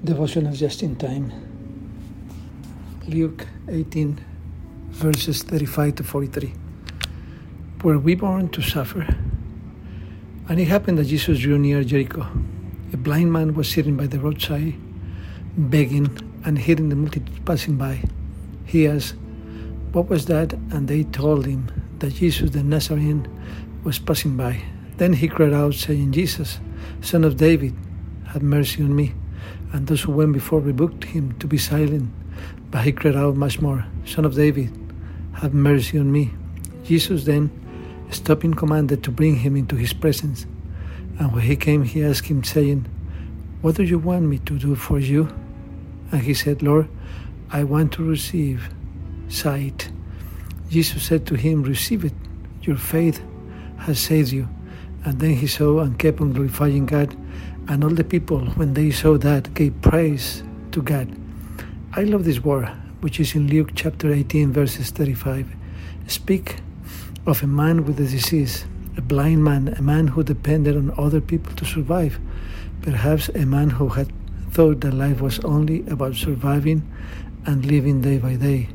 Devotional just in time. Luke 18, verses 35 to 43. Were we born to suffer? And it happened that Jesus drew near Jericho. A blind man was sitting by the roadside, begging, and hearing the multitude passing by. He asked, "What was that?" And they told him that Jesus the Nazarene was passing by. Then he cried out, saying, "Jesus, Son of David, have mercy on me." And those who went before rebuked him to be silent. But he cried out much more, "Son of David, have mercy on me." Jesus then, stopping, commanded to bring him into his presence. And when he came, he asked him, saying, "What do you want me to do for you?" And he said, "Lord, I want to receive sight." Jesus said to him, "Receive it. Your faith has saved you." And then he saw and kept on glorifying God. And all the people, when they saw that, gave praise to God. I love this word, which is in Luke chapter 18, verses 35. Speak of a man with a disease, a blind man, a man who depended on other people to survive, perhaps a man who had thought that life was only about surviving and living day by day.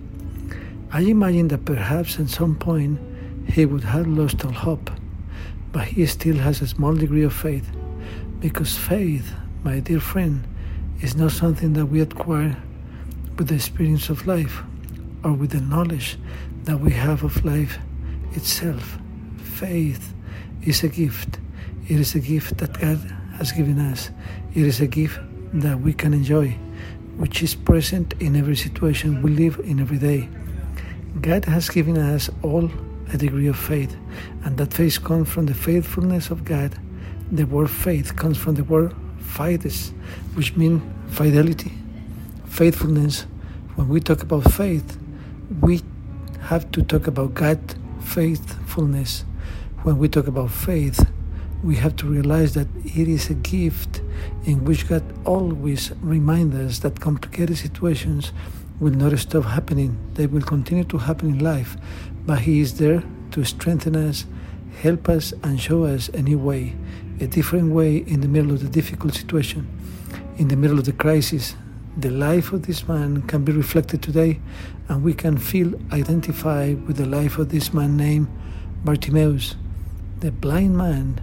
I imagine that perhaps at some point he would have lost all hope, but he still has a small degree of faith, because faith, my dear friend, is not something that we acquire with the experience of life or with the knowledge that we have of life itself. Faith is a gift. It is a gift that God has given us. It is a gift that we can enjoy, which is present in every situation we live in every day. God has given us all a degree of faith, and that faith comes from the faithfulness of God. The word faith comes from the word fides, which means fidelity, faithfulness. When we talk about faith, we have to talk about God's faithfulness. When we talk about faith, we have to realize that it is a gift in which God always reminds us that complicated situations will not stop happening. They will continue to happen in life, but He is there to strengthen us, help us, and show us a new way, a different way in the middle of the difficult situation, in the middle of the crisis. The life of this man can be reflected today, and we can feel identified with the life of this man named Bartimaeus, the blind man,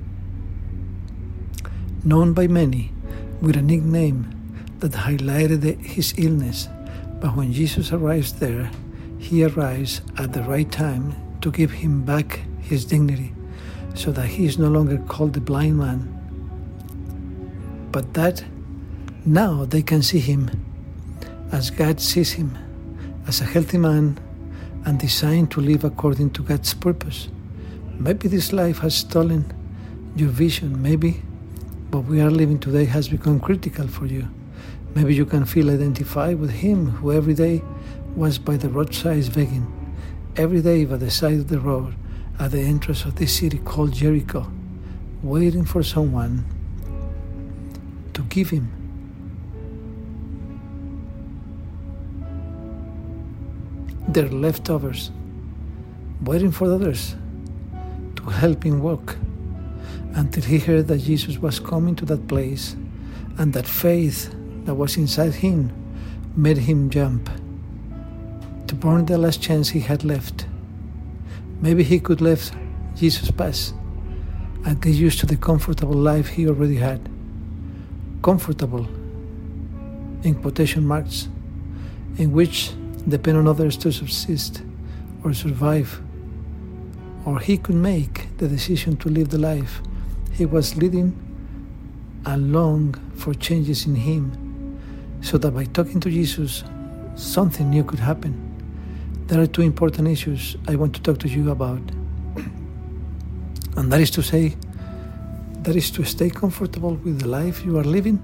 known by many with a nickname that highlighted his illness. But when Jesus arrives there, He arrives at the right time to give him back his dignity, so that he is no longer called the blind man, but that now they can see him as God sees him, as a healthy man and designed to live according to God's purpose. Maybe this life has stolen your vision. Maybe what we are living today has become critical for you. Maybe you can feel identified with him who every day was by the roadside begging, every day by the side of the road at the entrance of this city called Jericho, waiting for someone to give him their leftovers, waiting for others to help him walk, until he heard that Jesus was coming to that place, and that faith that was inside him made him jump to burn the last chance he had left. Maybe he could let Jesus pass and get used to the comfortable life he already had. Comfortable, in quotation marks, in which depend on others to subsist or survive. Or he could make the decision to live the life he was leading and long for changes in him, so that by talking to Jesus, something new could happen. There are two important issues I want to talk to you about. And that is to stay comfortable with the life you are living,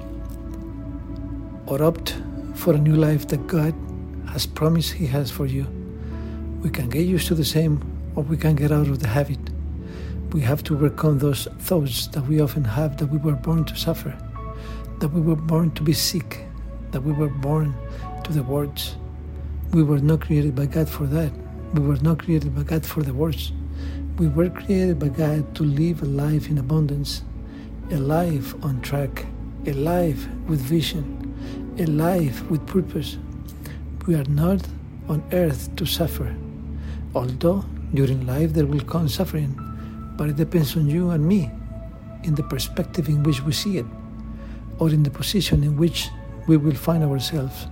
or opt for a new life that God has promised He has for you. We can get used to the same, or we can get out of the habit. We have to overcome those thoughts that we often have, that we were born to suffer, that we were born to be sick, that we were born to the worst. We were not created by God for that. We were not created by God for the worst. We were created by God to live a life in abundance, a life on track, a life with vision, a life with purpose. We are not on earth to suffer, although during life there will come suffering, but it depends on you and me, in the perspective in which we see it, or in the position in which we will find ourselves.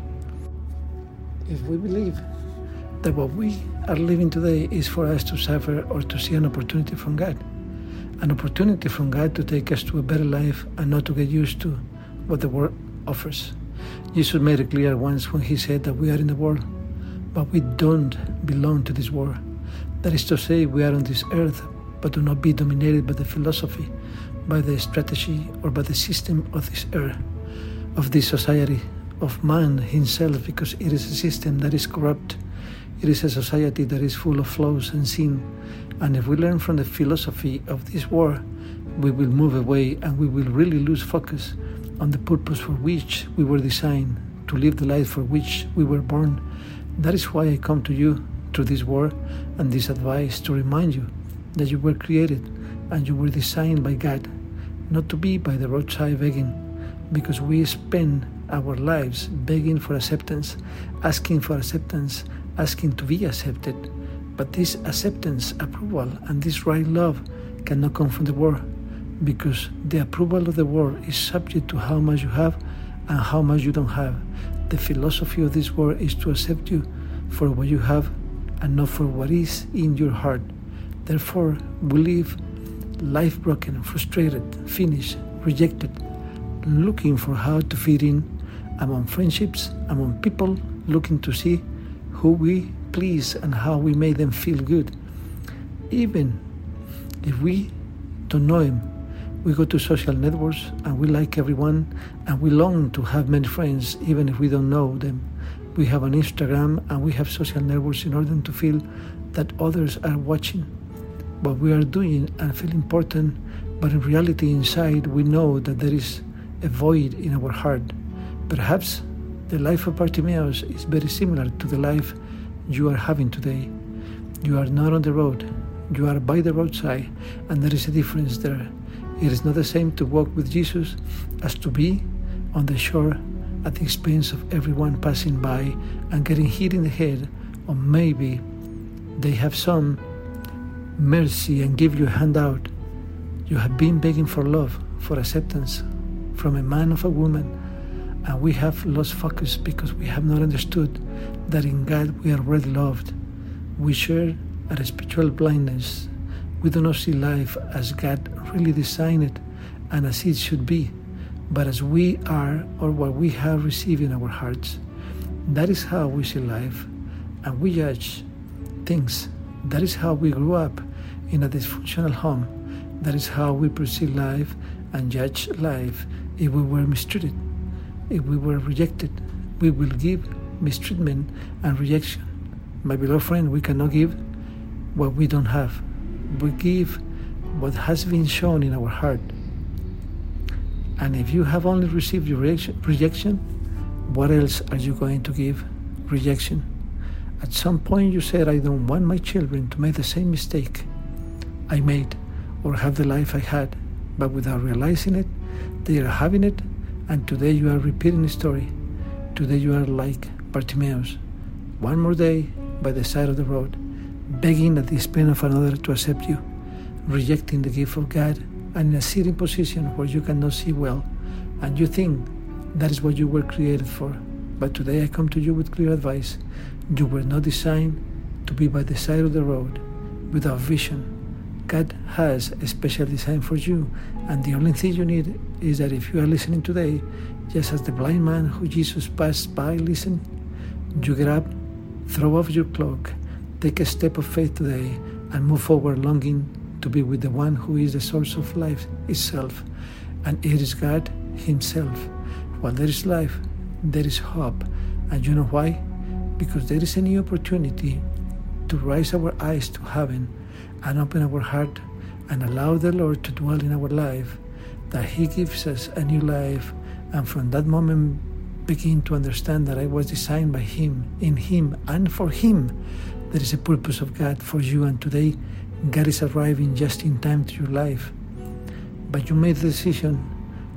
If we believe that what we are living today is for us to suffer or to see an opportunity from God, an opportunity from God to take us to a better life and not to get used to what the world offers. Jesus made it clear once when he said that we are in the world, but we don't belong to this world. That is to say, we are on this earth, but do not be dominated by the philosophy, by the strategy, or by the system of this earth, of this society, of man himself, because it is a system that is corrupt. It is a society that is full of flaws and sin. And if we learn from the philosophy of this world, we will move away and we will really lose focus on the purpose for which we were designed, to live the life for which we were born. That is why I come to you through this word and this advice to remind you that you were created and you were designed by God, not to be by the roadside begging, because we spend our lives begging for acceptance, asking for acceptance, asking to be accepted. But this acceptance, approval, and this right love cannot come from the world, because the approval of the world is subject to how much you have and how much you don't have. The philosophy of this world is to accept you for what you have and not for what is in your heart. Therefore, we live life broken, frustrated, finished, rejected, looking for how to fit in among friendships, among people, looking to see who we please and how we make them feel good. Even if we don't know him, we go to social networks and we like everyone and we long to have many friends even if we don't know them. We have an Instagram and we have social networks in order to feel that others are watching what we are doing and feel important, but in reality inside we know that there is a void in our heart. Perhaps the life of Bartimaeus is very similar to the life you are having today. You are not on the road, you are by the roadside, and there is a difference there. It is not the same to walk with Jesus as to be on the shore at the expense of everyone passing by and getting hit in the head, or maybe they have some mercy and give you a handout. You have been begging for love, for acceptance from a man or a woman, and we have lost focus because we have not understood that in God we are already loved. We share a spiritual blindness. We do not see life as God really designed it and as it should be, but as we are or what we have received in our hearts. That is how we see life, and we judge things. That is how we grew up in a dysfunctional home. That is how we perceive life and judge life. If we were mistreated, if we were rejected, we will give mistreatment and rejection. My beloved friend, we cannot give what we don't have. We give what has been shown in our heart. And if you have only received your rejection, what else are you going to give? Rejection. At some point you said, I don't want my children to make the same mistake I made or have the life I had, but without realizing it, they are having it, and today you are repeating the story. Today you are like Bartimaeus, one more day by the side of the road, begging at the expense of another to accept you, rejecting the gift of God, and in a sitting position where you cannot see well, and you think that is what you were created for. But today I come to you with clear advice. You were not designed to be by the side of the road without vision. God has a special design for you, and the only thing you need is that if you are listening today, just as the blind man who Jesus passed by listened, you get up, throw off your cloak, take a step of faith today, and move forward longing to be with the one who is the source of life itself, and it is God himself. While there is life, there is hope. And you know why? Because there is a new opportunity to raise our eyes to heaven and open our heart and allow the Lord to dwell in our life, that he gives us a new life, and from that moment begin to understand that I was designed by him, in him, and for him. There is a purpose of God for you, and today God is arriving just in time to your life. But you made the decision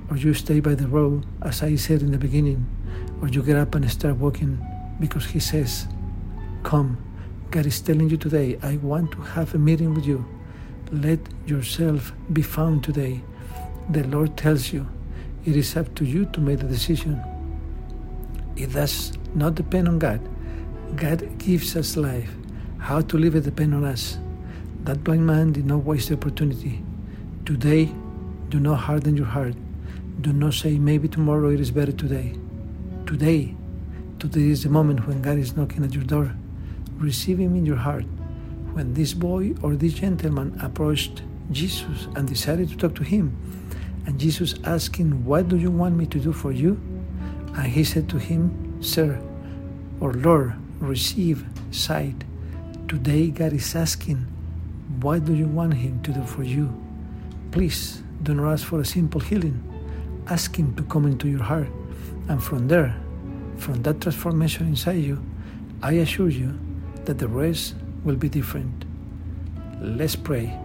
or you stay by the road, as I said in the beginning, or you get up and start walking because He says, come. God is telling you today, I want to have a meeting with you. Let yourself be found today. The Lord tells you, it is up to you to make the decision. It does not depend on God. God gives us life. How to live it depends on us. That blind man did not waste the opportunity. Today, do not harden your heart. Do not say, maybe tomorrow it is better today. Today is the moment when God is knocking at your door. Receive Him in your heart. When this boy or this gentleman approached Jesus and decided to talk to Him, and Jesus asked him, what do you want me to do for you? And he said to him, Sir, or Lord, receive sight. Today God is asking, what do you want Him to do for you? Please do not ask for a simple healing. Ask Him to come into your heart. And from there, from that transformation inside you, I assure you that the rest will be different. Let's pray.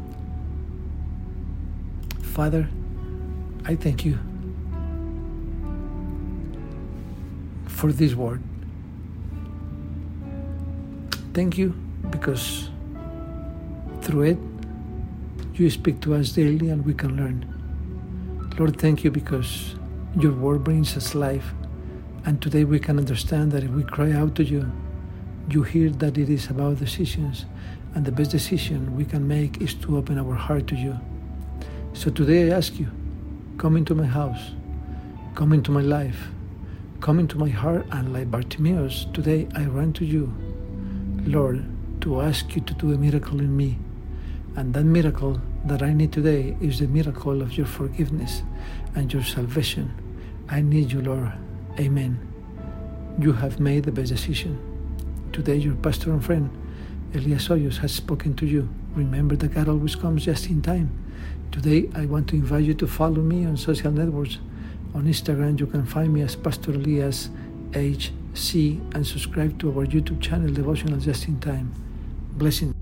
Father, I thank you for this word. Thank you because through it, you speak to us daily and we can learn. Lord, thank you because your word brings us life. And today we can understand that if we cry out to you, you hear that it is about decisions. And the best decision we can make is to open our heart to you. So today I ask you, come into my house, come into my life, come into my heart, and like Bartimaeus, today I run to you, Lord, to ask you to do a miracle in me. And that miracle that I need today is the miracle of your forgiveness and your salvation. I need you, Lord. Amen. You have made the best decision. Today your pastor and friend, Elias Hoyos, has spoken to you. Remember that God always comes just in time. Today, I want to invite you to follow me on social networks. On Instagram, you can find me as Pastor Elias HC and subscribe to our YouTube channel, Devotional Just in Time. Blessings.